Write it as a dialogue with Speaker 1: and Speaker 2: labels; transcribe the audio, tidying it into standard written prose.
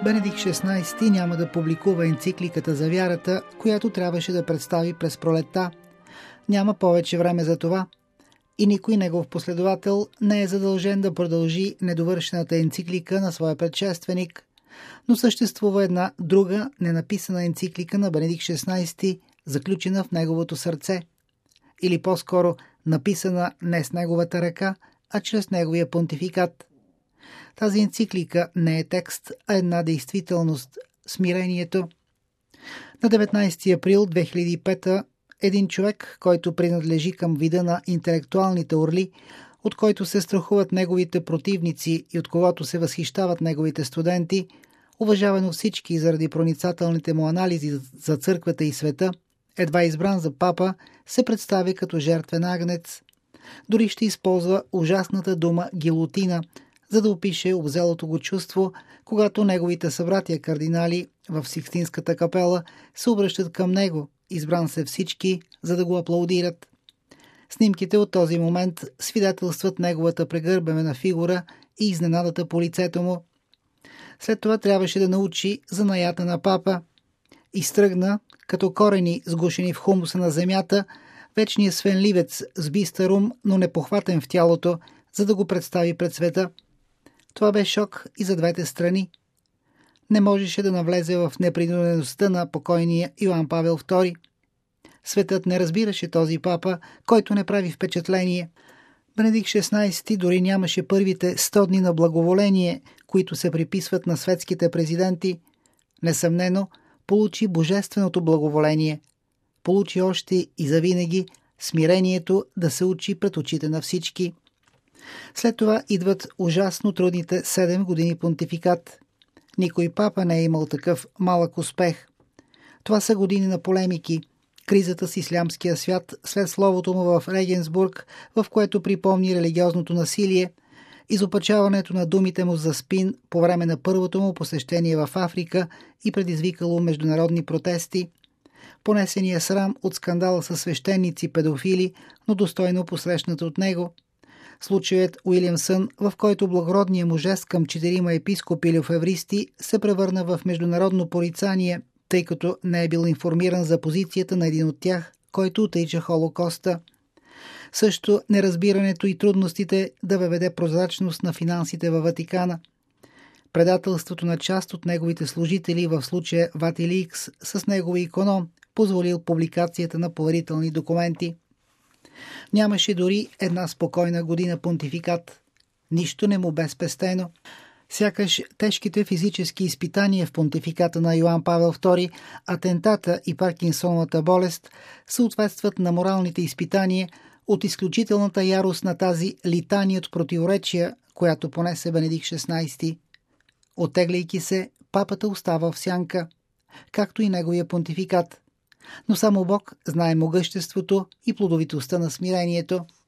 Speaker 1: Бенедикт XVI няма да публикува енцикликата за вярата, която трябваше да представи през пролетта. Няма повече време за това и никой негов последовател не е задължен да продължи недовършената енциклика на своя предшественик. Но съществува една друга ненаписана енциклика на Бенедикт XVI, заключена в неговото сърце. Или по-скоро написана не с неговата ръка, а чрез неговия понтификат. Тази енциклика не е текст, а една действителност – смирението. На 19 април 2005 един човек, който принадлежи към вида на интелектуалните орли, от който се страхуват неговите противници и от когото се възхищават неговите студенти, уважаван от всички заради проницателните му анализи за църквата и света, едва избран за папа, се представя като жертвен агнец. Дори ще използва ужасната дума гилотина, за да опише обзелото го чувство, когато неговите събратия кардинали в Сикстинската капела се обръщат към него, избран се всички, за да го аплаудират. Снимките от този момент свидетелстват неговата прегърбена фигура и изненадата по лицето му. След това трябваше да научи занаята на папа. Изтръгна, като корени сгушени в хумуса на земята, вечният свенливец с бистър ум, но непохватен в тялото, за да го представи пред света. Това бе шок и за двете страни. Не можеше да навлезе в непринудеността на покойния Йоан Павел II. Светът не разбираше този папа, който не прави впечатление. Бенедикт XVI дори нямаше първите 100 дни на благоволение, които се приписват на светските президенти. Несъмнено, получи божественото благоволение. Получи още и завинаги смирението да се учи пред очите на всички. След това идват ужасно трудните 7 години понтификат. Никой папа не е имал такъв малък успех. Това са години на полемики, кризата с ислямския свят след словото му в Регенсбург, в което припомни религиозното насилие, изопачаването на думите му за спин по време на първото му посещение в Африка и предизвикало международни протести, понесения срам от скандала с свещеници педофили, но достойно посрещната от него, случаят Уилямсън, в който благородният му жест към 4 епископи лефевристи се превърна в международно порицание, тъй като не е бил информиран за позицията на един от тях, който отрича Холокоста. Също неразбирането и трудностите да въведе прозрачност на финансите във Ватикана. Предателството на част от неговите служители, в случая Ватиликс, с негови иконом, позволил публикацията на поверителни документи. Нямаше дори една спокойна година понтификат. Нищо не му бе спестено. Сякаш тежките физически изпитания в понтификата на Йоан Павел II, атентата и Паркинсоновата болест съответстват на моралните изпитания от изключителната ярост на тази литания от противоречия, която понесе Бенедикт XVI. Оттегляйки се, папата остава в сянка, както и неговия понтификат. Но само Бог знае могъществото и плодовитостта на смирението.